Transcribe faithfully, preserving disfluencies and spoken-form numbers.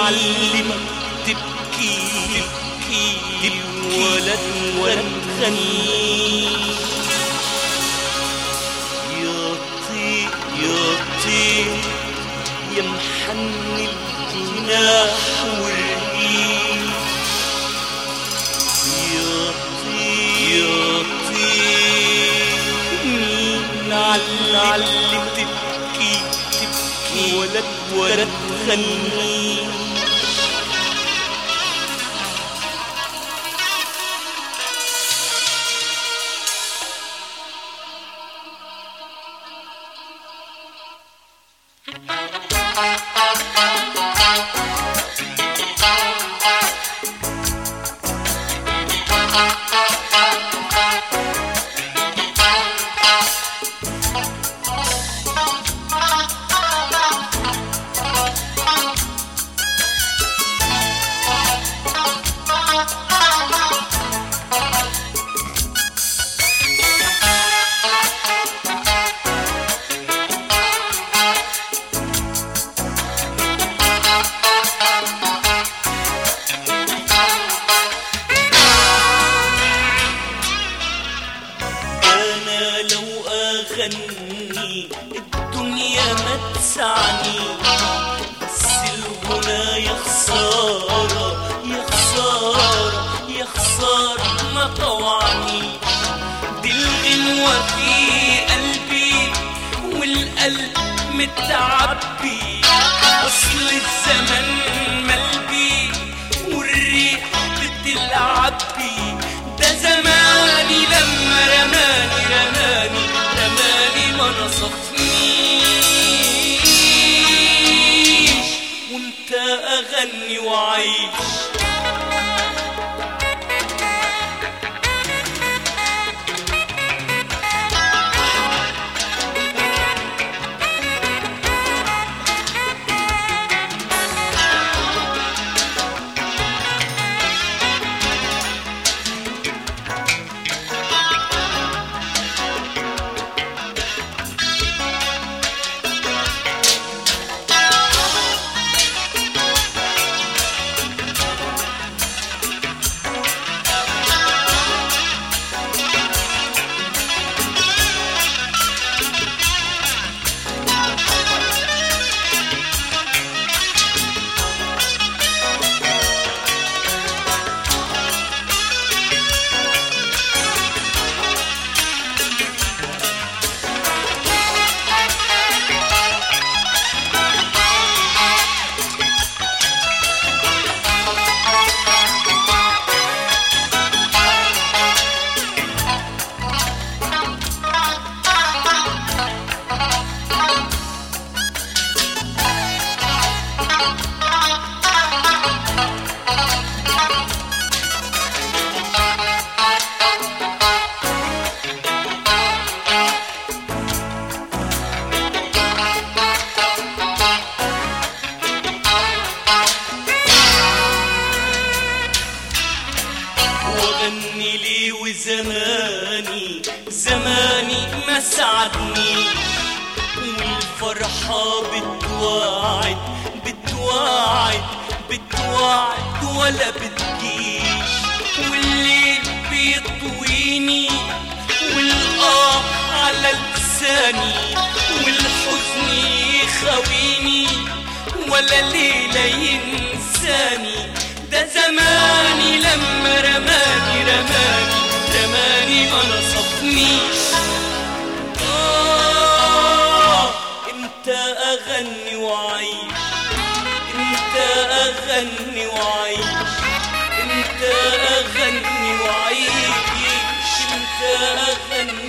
علمك تبكي تبكي ولا تغني. يا طير يا طير يا محني الجناح والريح، يا طير يا طير مين علمك تبكي تبكي ولا ولا تغني. غني الدنيا ما تسعني، بس الغنى يا خسارة يا خسارة يا خسارة ما طوعني. دي الغنوة في قلبي والقلب متعبي، أصل الزمن ملبي والريح بتلعبي. ده زماني لما رماني رماني رماني ما نصفنيش، وانت أغني وعيش. وغني لي وزماني زماني ما سعدني، والفرحة بتواعد بتواعد بتواعد ولا بتجيش، والليل بيطويني والآه على لساني، والحزن يخويني ولا ليلة ينساني. ده زماني لما رماني رماني رماني ما نصفنيش. آه انت أغني وعيش، انت أغني وعيش، انت أغني وعيش، انت أغني